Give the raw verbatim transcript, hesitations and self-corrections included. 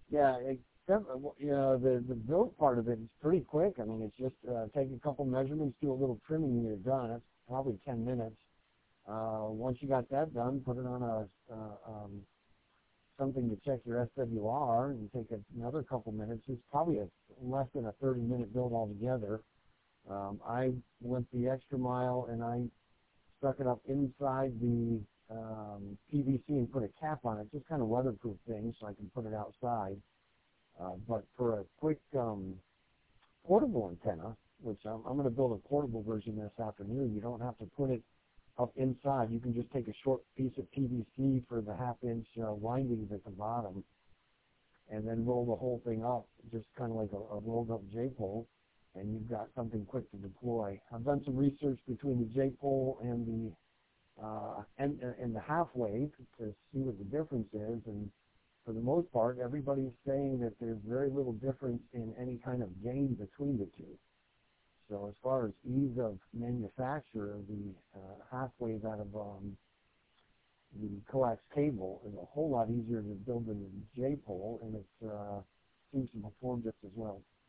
Yeah, it, you know, the, the build part of it is pretty quick. I mean, it's just uh, take a couple measurements, do a little trimming, and you're done. It's probably ten minutes. Uh, once you got that done, put it on a uh, um, something to check your S W R and take another couple minutes. It's probably a, less than a thirty minute build altogether. Um, I went the extra mile and I stuck it up inside the um, P V C and put a cap on it, just kind of weatherproof thing so I can put it outside. Uh, but for a quick um, portable antenna, which I'm, I'm going to build a portable version this afternoon, you don't have to put it up inside. You can just take a short piece of P V C for the half-inch uh, windings at the bottom and then roll the whole thing up, just kind of like a, a rolled-up J-pole, and you've got something quick to deploy. I've done some research between the J-pole and the uh, and, and the half-wave to see what the difference is, and for the most part, everybody's saying that there's very little difference in any kind of gain between the two. So as far as ease of manufacture, the uh, half-wave out of um, the coax cable is a whole lot easier to build than the J-pole, and it uh, seems to perform just as well.